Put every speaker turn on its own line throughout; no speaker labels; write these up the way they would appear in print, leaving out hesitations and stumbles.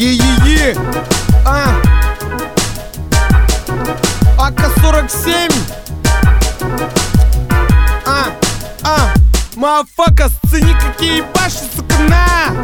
Е-е-е! АК-47. Мафака, сцени какие ебаши, сука, на!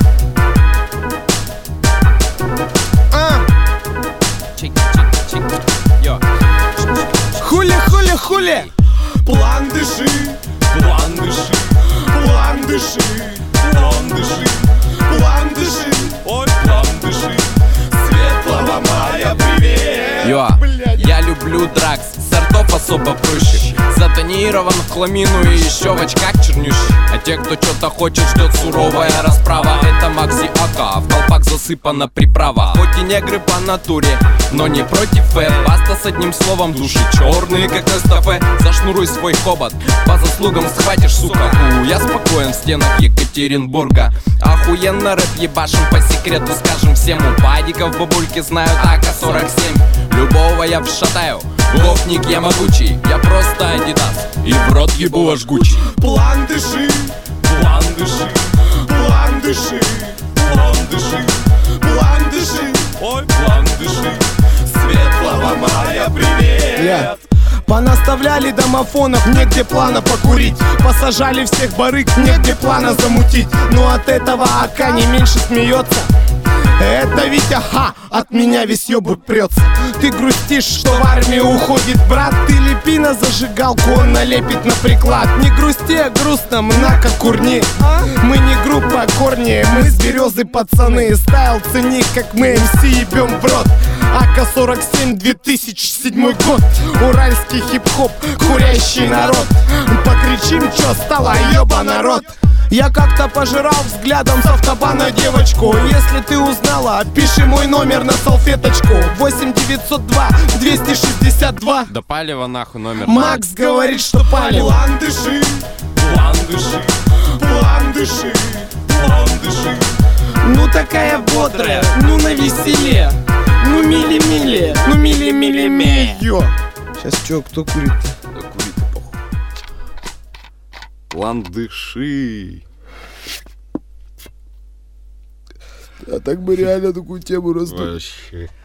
Хули!
План дыши, план дыши, план дыши, план дыши, план дыши, ой, план дыши. Светлого мая, привет!
Йо, я люблю дракс, сортов особо проще. Затонирован в хламину и еще в очках чернющий. А те, кто что-то хочет, ждет суровая расправа. Это Макси АК, в колпак засыпана приправа. Хоть и негры по натуре, но не против Баста с одним словом души черные, как Нестафе. Зашнуруй свой хобот, по заслугам схватишь, сука. Я спокоен в стенах Екатеринбурга. Охуенно рэп ебашим, по секрету скажем всем. У падиков бабульки знают АК-47. Любого я вшатаю, гопник я могучий. Я просто Адидас, и в рот ебу ваш Гуччи.
План дыши, план дыши, план дыши, план дыши, план дыши, ой, план дыши. Светлого мая, привет!
Понаставляли домофонов, негде плана покурить. Посажали всех барыг, негде плана замутить. Но от этого АК не меньше смеется. Это Витя, от меня весь ёбут прется. Ты грустишь, что в армию уходит брат. Ты лепи на зажигалку, он налепит на приклад. Не грусти, а грустно, мнако курни. Мы не группа корни, мы с березы пацаны. Стайл цени, как мы МС ебем в рот. АК-47, 2007 год. Уральский хип-хоп, курящий народ. Покричим, чё стало, ёба народ. Я как-то пожирал взглядом с автобана девочку. Если ты узнала, пиши мой номер на салфеточку. 8902 262.
Да палева нахуй номер.
Макс говорит, что палево.
План дыши, план дыши, план дыши, план дыши.
Ну такая бодрая, ну на веселе. Ну мили-мили, ну мили-мили-ми. Сейчас чё, кто курит-то?
Да кури ты, похуй. План дыши.
А так бы реально такую тему раздуть.
Вообще.